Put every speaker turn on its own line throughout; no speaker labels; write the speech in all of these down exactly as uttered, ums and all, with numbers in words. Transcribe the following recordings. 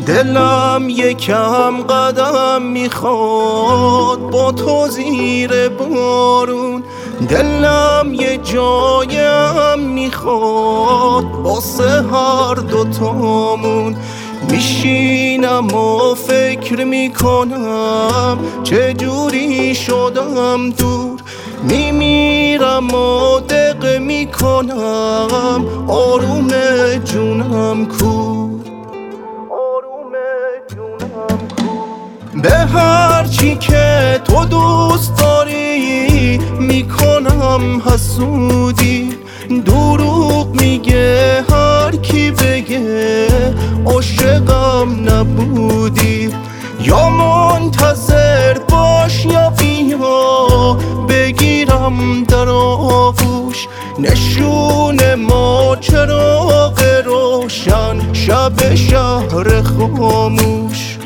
دلم یکم قدم میخواد با تو زیر بارون، دلم یه جایم میخواد واسه هر دوتامون. میشینم و فکر میکنم چجوری شدم دور، میمیرم و دق میکنم آروم جونم کو، آروم جونم کو. به هر چی که تو دوست داری میکنم حسودی، دروغ میگه هر کی بگه عاشقم نبودی. یا منتظر باش یا بیا بگیرم در آغوش، نشون ما چراغ روشن شب شهر خاموش.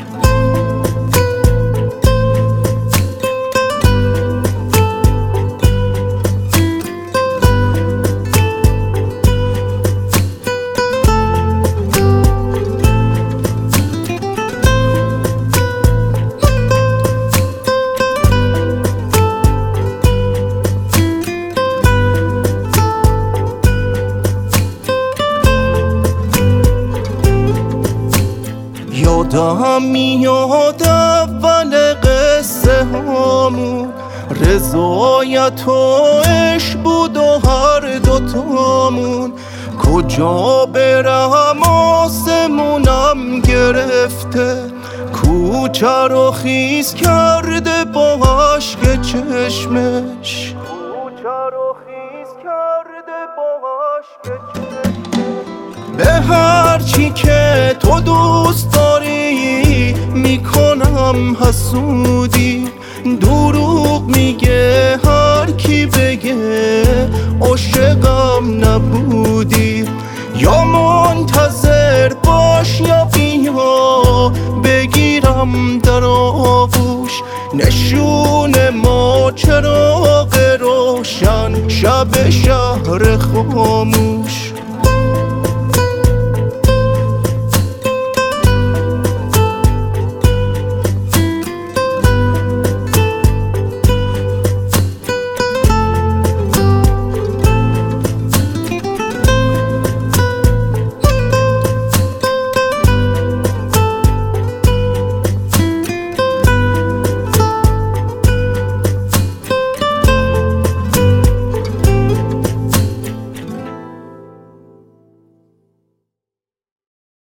یادم میاد اول قصه هامون، رضایت و عشق بود و هر دوتامون. کجا برم آسمونم گرفته، کوچه رو خیس کرده با عشق چشمش، کوچه رو خیس کرده با عشق چشمش. به هر چی که تو دوست داری میکنم حسودی، دروغ میگه هر کی بگه عاشقم نبودی. یا منتظر باش یا بیا بگیرم در آغوش، نشون ما چراغ روشن شب شهر خاموش.